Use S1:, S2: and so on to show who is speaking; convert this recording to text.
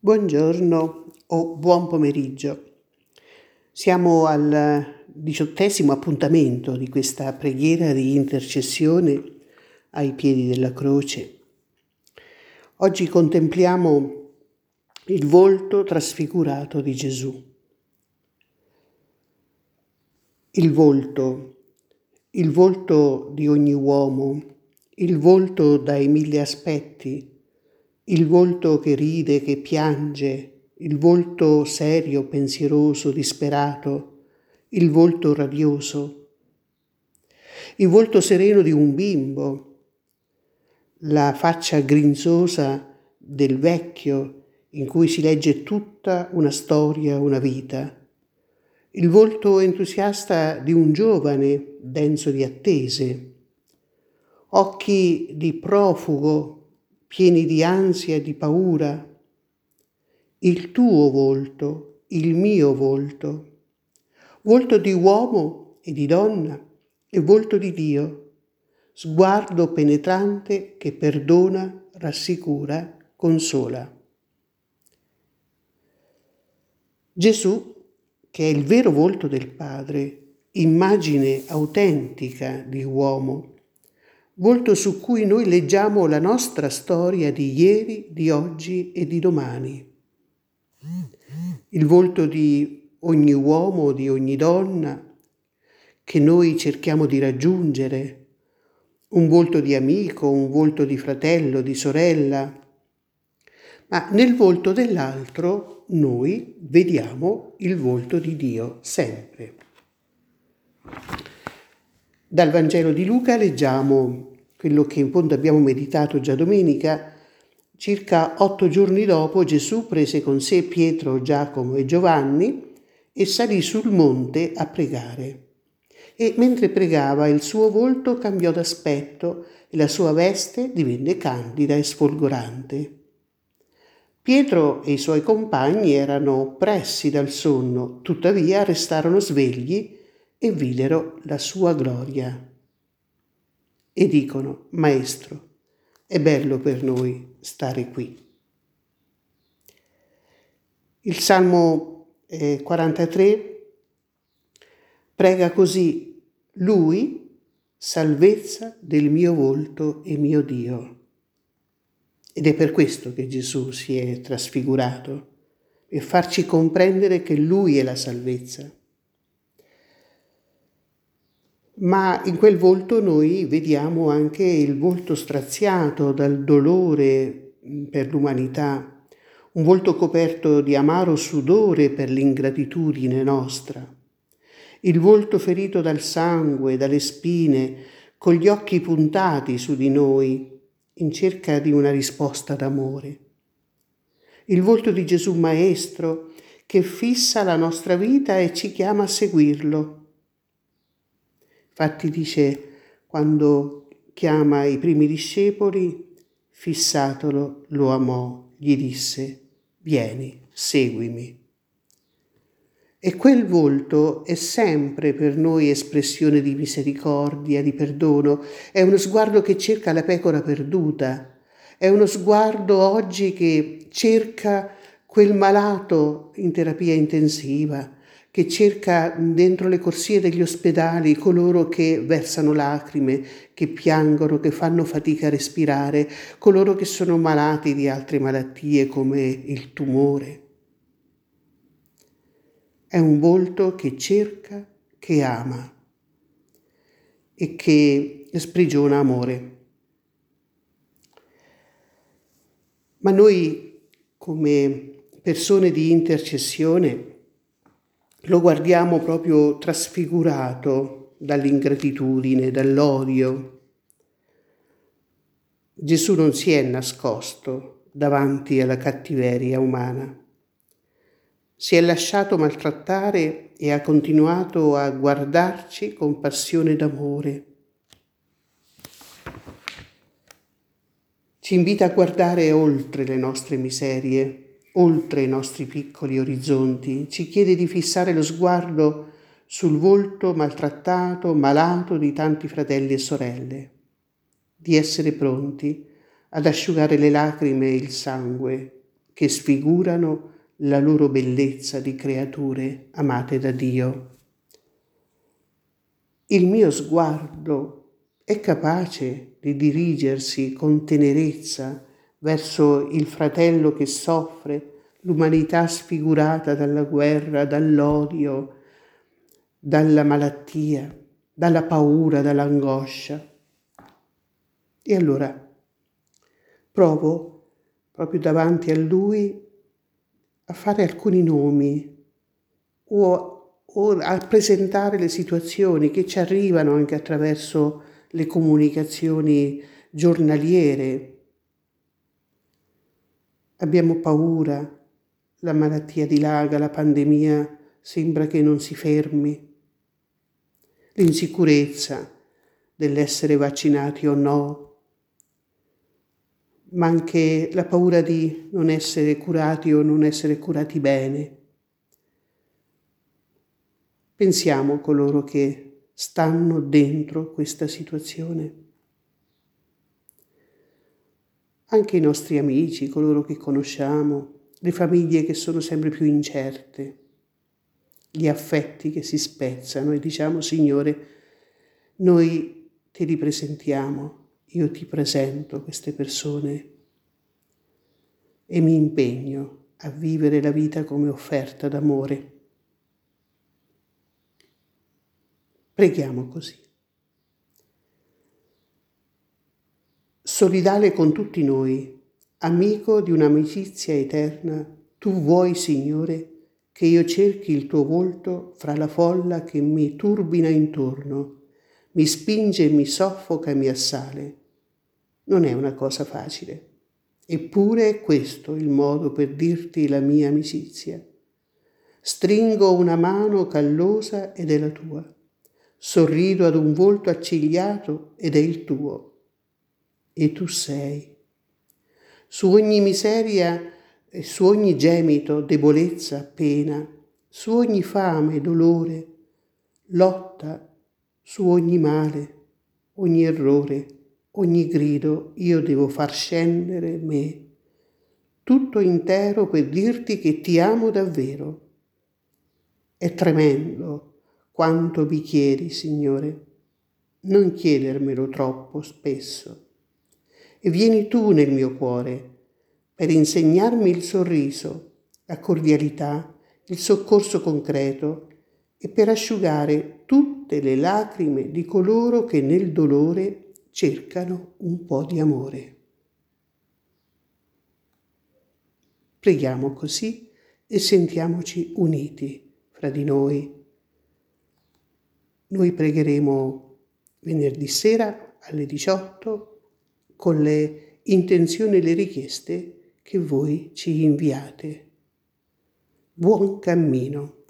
S1: Buongiorno o buon pomeriggio. Siamo al 18° appuntamento di questa preghiera di intercessione ai piedi della croce. Oggi contempliamo il volto trasfigurato di Gesù. Il volto di ogni uomo, il volto dai 1000 aspetti, il volto che ride, che piange, il volto serio, pensieroso, disperato, il volto radioso, il volto sereno di un bimbo, la faccia grinzosa del vecchio in cui si legge tutta una storia, una vita, il volto entusiasta di un giovane denso di attese, occhi di profugo pieni di ansia e di paura, il tuo volto, il mio volto, volto di uomo e di donna e volto di Dio, sguardo penetrante che perdona, rassicura, consola. Gesù, che è il vero volto del Padre, immagine autentica di uomo, volto su cui noi leggiamo la nostra storia di ieri, di oggi e di domani. Il volto di ogni uomo, di ogni donna che noi cerchiamo di raggiungere, un volto di amico, un volto di fratello, di sorella, ma nel volto dell'altro noi vediamo il volto di Dio sempre. Dal Vangelo di Luca leggiamo quello che in fondo abbiamo meditato già domenica. Circa 8 giorni dopo Gesù prese con sé Pietro, Giacomo e Giovanni e salì sul monte a pregare. E mentre pregava il suo volto cambiò d'aspetto e la sua veste divenne candida e sfolgorante. Pietro e i suoi compagni erano oppressi dal sonno, tuttavia restarono svegli e videro la sua gloria. E dicono: Maestro, è bello per noi stare qui. Il Salmo 43 prega così: Lui, salvezza del mio volto e mio Dio. Ed è per questo che Gesù si è trasfigurato, per farci comprendere che Lui è la salvezza. Ma in quel volto noi vediamo anche il volto straziato dal dolore per l'umanità, un volto coperto di amaro sudore per l'ingratitudine nostra, il volto ferito dal sangue, dalle spine, con gli occhi puntati su di noi, in cerca di una risposta d'amore. Il volto di Gesù Maestro che fissa la nostra vita e ci chiama a seguirlo. Infatti dice, quando chiama i primi discepoli, fissatolo, lo amò, gli disse: vieni, seguimi. E quel volto è sempre per noi espressione di misericordia, di perdono, è uno sguardo che cerca la pecora perduta, è uno sguardo oggi che cerca quel malato in terapia intensiva, che cerca dentro le corsie degli ospedali coloro che versano lacrime, che piangono, che fanno fatica a respirare, coloro che sono malati di altre malattie come il tumore. È un volto che cerca, che ama e che sprigiona amore. Ma noi, come persone di intercessione, lo guardiamo proprio trasfigurato dall'ingratitudine, dall'odio. Gesù non si è nascosto davanti alla cattiveria umana. Si è lasciato maltrattare e ha continuato a guardarci con passione d'amore. Ci invita a guardare oltre le nostre miserie, oltre i nostri piccoli orizzonti, ci chiede di fissare lo sguardo sul volto maltrattato, malato di tanti fratelli e sorelle, di essere pronti ad asciugare le lacrime e il sangue che sfigurano la loro bellezza di creature amate da Dio. Il mio sguardo è capace di dirigersi con tenerezza verso il fratello che soffre, l'umanità sfigurata dalla guerra, dall'odio, dalla malattia, dalla paura, dall'angoscia. E allora provo proprio davanti a lui a fare alcuni nomi o a presentare le situazioni che ci arrivano anche attraverso le comunicazioni giornaliere. Abbiamo paura, la malattia dilaga, la pandemia sembra che non si fermi, l'insicurezza dell'essere vaccinati o no, ma anche la paura di non essere curati o non essere curati bene. Pensiamo a coloro che stanno dentro questa situazione. Anche i nostri amici, coloro che conosciamo, le famiglie che sono sempre più incerte, gli affetti che si spezzano e diciamo: Signore, noi ti ripresentiamo, io ti presento queste persone e mi impegno a vivere la vita come offerta d'amore. Preghiamo così. Solidale con tutti noi, amico di un'amicizia eterna, tu vuoi, Signore, che io cerchi il tuo volto fra la folla che mi turbina intorno, mi spinge, mi soffoca e mi assale. Non è una cosa facile, eppure è questo il modo per dirti la mia amicizia. Stringo una mano callosa ed è la tua. Sorrido ad un volto accigliato ed è il tuo. E tu sei. Su ogni miseria e su ogni gemito, debolezza, pena, su ogni fame, dolore, lotta, su ogni male, ogni errore, ogni grido, io devo far scendere me, tutto intero per dirti che ti amo davvero. È tremendo quanto mi chiedi, Signore. Non chiedermelo troppo spesso. E vieni tu nel mio cuore per insegnarmi il sorriso, la cordialità, il soccorso concreto e per asciugare tutte le lacrime di coloro che nel dolore cercano un po' di amore. Preghiamo così e sentiamoci uniti fra di noi. Noi pregheremo venerdì sera alle 18 con le intenzioni e le richieste che voi ci inviate. Buon cammino!